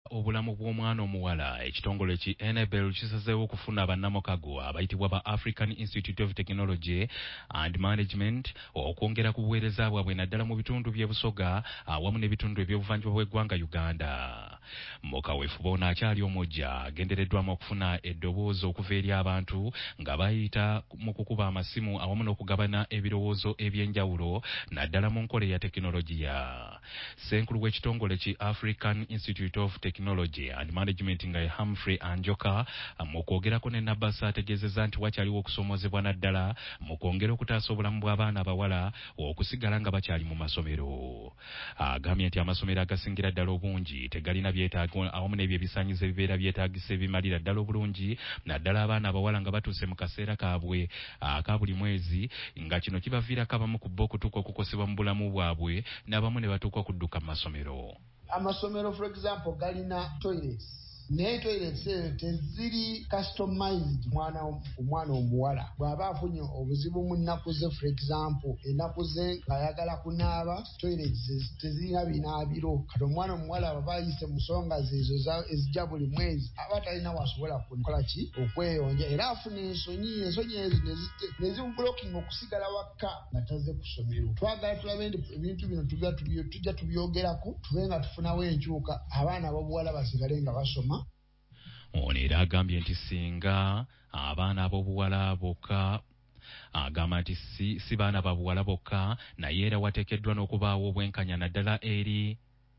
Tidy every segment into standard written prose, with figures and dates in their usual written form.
obulamu bw'omwana omuwala ekitongole ki Enabel kisazeewo okufuna bannamukago abayitibwa ba African Institute of Technology and Management okwongera ku buweereza bwabwe naddala mu bitundu by'ebusoga awamu n'ebitundu eby'obuvanjuba bw'eggwanga Uganda. Mukaweefube ono akyali omujja agendereddwamu okufuna eddoboozi okuva eri abantu nga bayita mu kukuba amasimu awamu n'okugabana ebirowoozo eby'enjawulo naddala mu nkola ya tekinologiya. Ssenkulu w'ekitongole ki African Institute of Technology and Management nga Humphrey Anjoka mu kwogerako ne Nabasa ategeezezza nti wakyaliwo okusoomozebwa naddala mu kwongera okutaasa obulamu bw'abaana abawala okusigala nga bakyali mu masomero. Agambye nti amasomero agasingira ddala obungi tegalina byetaago awamu n'ebyo ebisaanyizo ebibeera byetaagisa ebimalira ddala obulungi naddala abaana abawala nga batuuse mu kaseera kaabwe aka buli mwezi nga kino kibaviirako abamu ku bo okutuuka okukosebwa mu bulamu bwabwe n'abamu ne batuuka okudduka mu masomero. Amasomero for example galina toilets. Naye toilets teziri customized omwana omuwala bw'aba afunye obuzibu mu nnaku ze for example ennaku ze ng'ayagala kunaaba toilets tezirina binaabiro kati omwana omuwala aba ayise mu nsonga ze ezo ezijja buli mwezi aba talina wasobola kukola ki okweyonja era afuna ensonyi ezo ne zimublocking okusigala wakka nga taze ku ssomero. Twagala tulabe nti ebintu bino tujja tubyogerako tube nga tufunawo enkyuka abaana ab'obuwala basigale nga basoma. Ono era agambye nti singa abaana ab'obuwala bokka agamba nti si baana babuwala bokka naye era wateekeddwa n'okubaawo obwenkanya naddala eri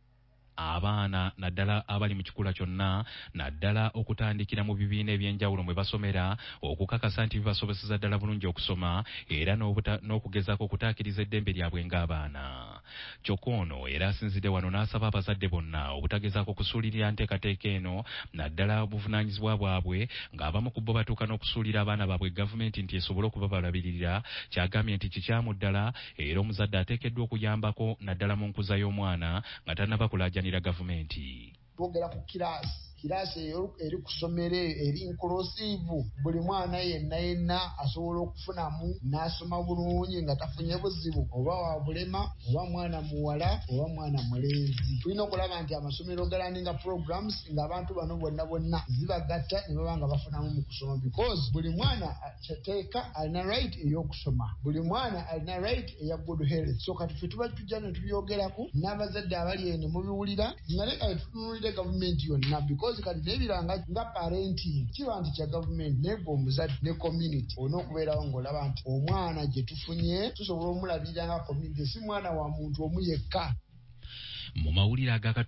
abaana naddala abali mu kikula kyonna naddala okutandikira mu bibiina ebyenjawulo mwe basomera okukakasa nti bibasobozesa ddala bulungi okusoma era n'okugezaako okutaakiriza eddembe lyabwe ng'abaana. Kyokka ono era asinzidde wano n'asaba abazadde bonna obutagezaako kusuulirira nteekateeka eno naddala obuvunaanyizibwa bwabwe ng'abamu ku bo batuuka n'okusuulira abaana baabwe gavumenti nti esobole okuba balabirira. Kyagambye nti kikyamu ddala era omuzadde ateekeddwa okuyambako naddala mu nkuza y'omwana nga tannaba kulaajanira gavumenti. Bogera ku kiraasi eri ku ssomero eri inclusive buli mwana yenna asobola okufunamu n'asoma bulungi nga tafunye buzibu oba wa bulema oba mwana muwala oba mwana mulenzi. Tulina okulaba nti amasomero galaninga programs ng'abantu bano bonna zibagatta ne baba nga bafunamu mu kusoma because buli mwana kyateeka alina right ey'okusoma buli mwana alina right eya good health. So kati ffe tuba tujja ne tubyogerako n'abazadde abali eno mubiwulira nga leka tutunulire gavumenti yonna because kati nebiranga nga parenting kiba nti kya gavumenti naye gwe omuzadde ne community olina okubeerawo ng'olaba nti omwana gye tufunye tusobola omulabirira nga community si mwana wa muntu omu yekka. Mu mawulire